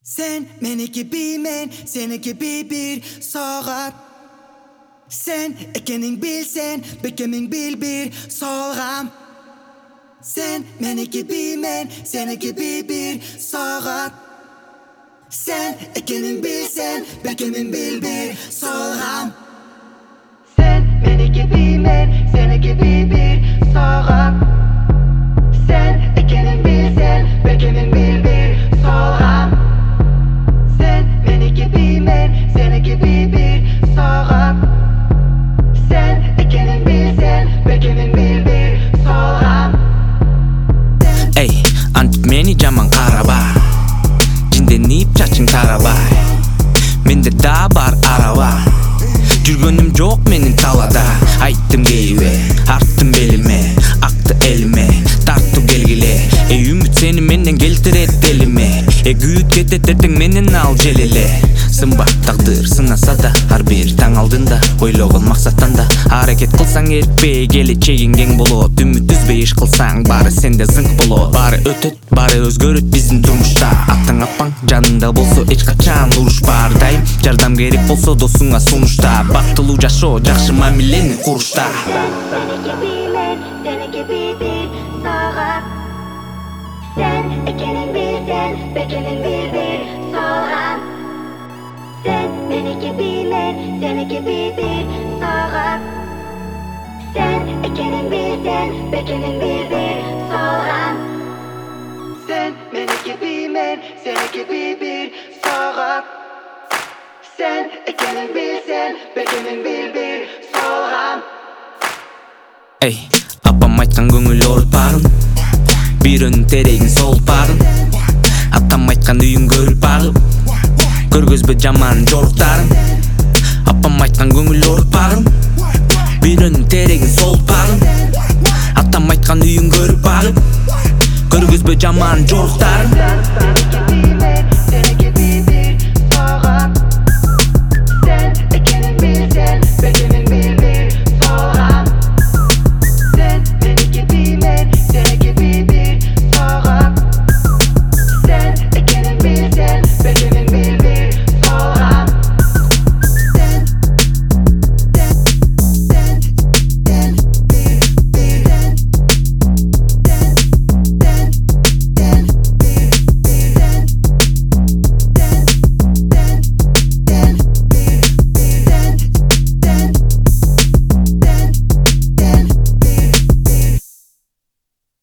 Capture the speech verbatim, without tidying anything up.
Sen meniki bilmen, seniki bir bir saat. Sen ekening bilsen, bekening bil bir salgam. Sen meniki bilmen, seniki bir bir saat. Sen ekening bilsen, bekening bil bir salgam. Sen meniki bilmen, seniki bir bir saat. Sen ekening bilsen, bekening bil bir salgam. Sen meniki bilmen, seniki bir bir saat. Sen ekening bilsen, bekening bil bir salgam. Ey, antip meni jaman qaraba. Jindenip çaçın tarabay. Mende da bar araba. Жүргөнүм жок менин талада. Айттым кейбе, арттым белиме, акты элиме, тартып келгиле. Эй үмүт сени менден келтирет элиме. Эй күйүт кетет эртең менен ал желеле. Сымбат тагдыр сынаса да, ар бир таң алдында ойлогон максаттан да аракет кылсаң эркпей келечегиң кең болот. Үмүт үзбөй иш кылсаң баары сенде зыңк болот. Баары өтөт, баары өзгөрөт биздин турмушта. Атаң апаң жанында болсо эч качан урушпа. Ар дайым жардам керек болсо досуңа сунушта. Бактылуу жашоо, жакшы мамилени курушта. Seniki bilmen, seniki bir bir saat. Sen ekening bilsen, bekening bil bir salgam. Sen meniki bilmen, seniki bir bir saat. Sen ekening bilsen, bekening bil bir salgam. Sen meniki bilmen, seniki bir bir saat. Sen ekening bilsen, bekening bil bir salgam. Ey, апам айткан көңүл оорутпагын, бир өнүн терегин солтпагын. Атам айткан үйүн көрүп багып, көргөзбө жаман жоруктарын. Апам айткан көңүл оорутпагын, бир өнүн терегин солтпагын. Атам айткан үйүн көрүп багып, көргөзбө жаман жоруктарын.